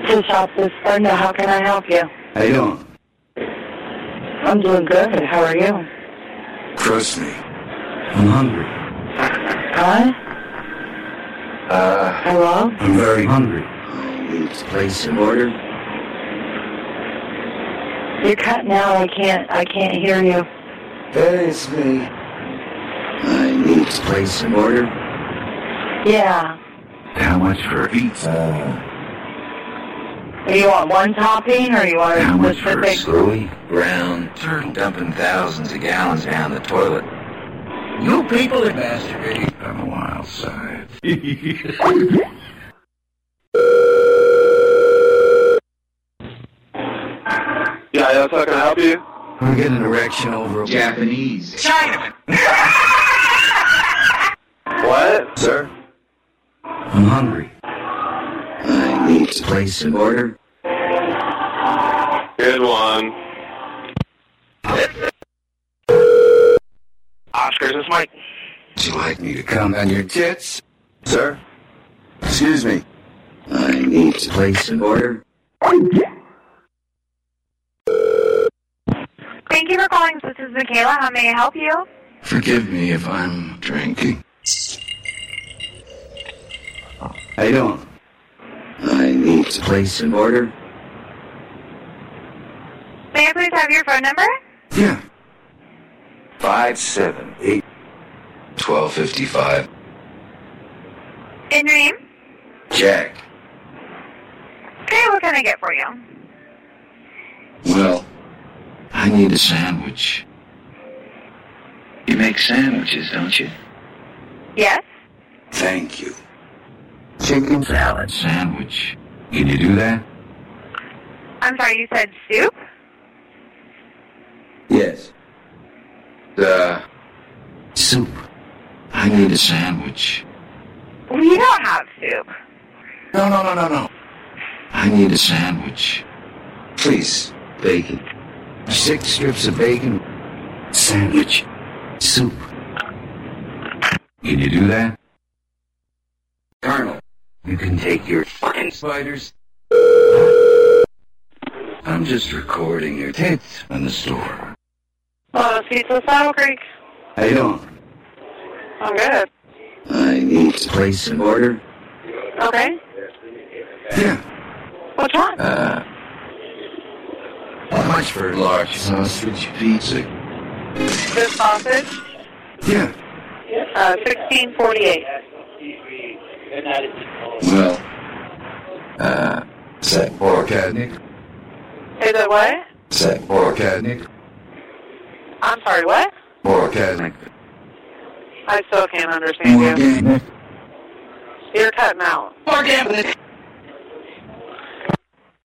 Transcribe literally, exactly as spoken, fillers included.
Pizza shop, this is Brenda. How can I help you? How you doing? I'm doing good. How are you? Trust me. I'm hungry. Huh? Uh, Hello? I'm very hungry. I need to place an order. You're cutting out. I can't, I can't hear you. That is me. I need to place an order. Yeah. How much for pizza? Do you want one topping, or you want a How much for specific? screwy, brown, turtle dumping thousands of gallons down the toilet? You people are masturbating on the wild side. Yeah, yes, how can I help you? I'm getting an erection over a Japanese. Chinaman! What? Sir? I'm hungry. I need to place an order. Good one. Oscars, this Mike. Would you like me to come on your tits? Sir? Excuse me. I need to place an order. Thank you for calling. This is Michaela. How may I help you? Forgive me if I'm drinking. How you doing? I need to place an order. May I please have your phone number? Yeah. Five seven eight twelve fifty five. And your name? Jack. Okay, what can I get for you? Well, I need a sandwich. You make sandwiches, don't you? Yes? Thank you. Chicken salad sandwich. Can you do that? I'm sorry, you said soup? Yes. The soup. I need a sandwich. We don't have soup. No, no, no, no, no. I need a sandwich. Please, bacon. Six strips of bacon. Sandwich. Soup. Can you do that? Colonel, you can take your fucking spiders. I'm just recording your tits in the store. Oh, Pizza Saddle Creek. How you doing? I'm good. I need to place an order. Okay. Yeah. Which one? Uh, how much for large sausage pizza? This sausage? Yeah. Uh, sixteen forty-eight. Well, uh, is that pork ethnic? Is it what? Is that pork ethnic? I'm sorry, what? Pork ethnic. I still can't understand Pork you. ethnic. You're cutting out. Pork ethnic.